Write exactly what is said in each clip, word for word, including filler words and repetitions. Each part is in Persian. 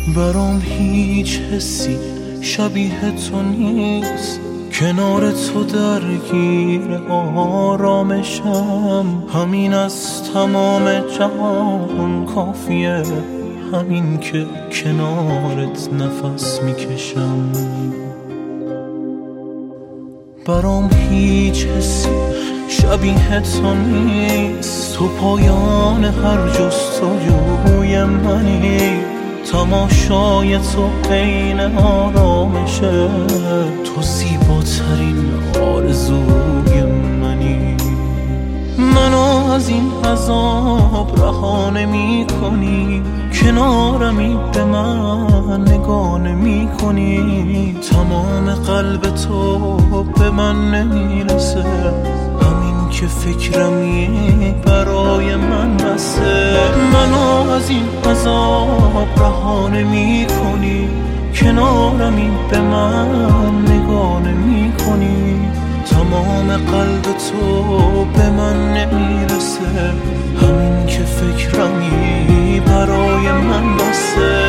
برام هیچ حسی شبیه تو نیست، کنار تو درگیر آرامشم. همین از تمام جهان کافیه، همین که کنارت نفس میکشم. برام هیچ حسی شبیه تو نیست، تو پایان هر جستجوی منی. تماشای تو عین آرامشه، تو زیباترین آرزوی منی. منو از این عذاب رها نمی کنی، کنارمی به من نگاه نمی کنی. تمام قلب تو به من نمیرسه، همین که فکرمی برای من بسه. منو از این عذاب رها نمی کنی، کنارمی به من نگاه نمی کنی. تمام قلب تو به من نمیرسه، همین که فکرمی برای من بسه.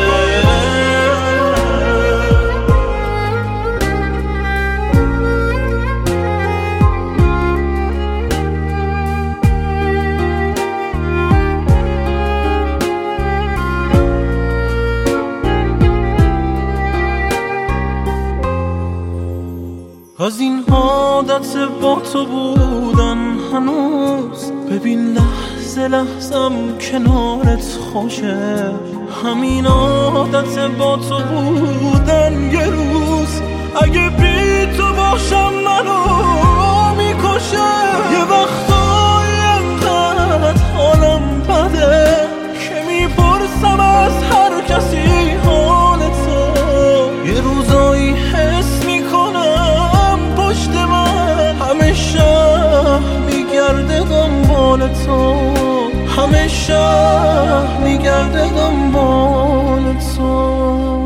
از این عادت با تو بودن هنوز، ببین لحظه لحظم کنارت خوشه. همین عادت با تو بودن یه روز، اگه بی تو باشم منو میکشه. یه وقتایی انقدر حالم بده که میپرسم از هر کسی حال تو. یه روزایی حس میکنم پشت من همه شهر میگرده دنبال تو، همه شهر میگرده دنبال تو.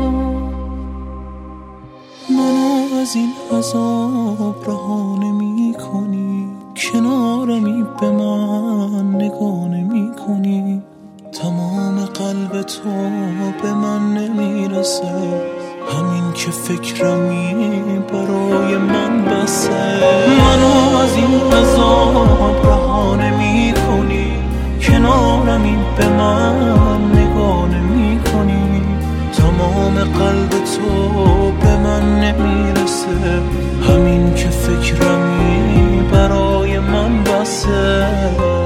منو از این عذاب رها نمی کنی، کنارمی به من نگاه نمی کنی. تمام قلب تو به من نمیرسه، همین که فکرمی برای من بسه. منو از این عذاب رها نمی کنی، کنارمی به من نگاه نمی کنی. تمام قلب تو به من نمیرسه، همین که فکرمی برای من بسه.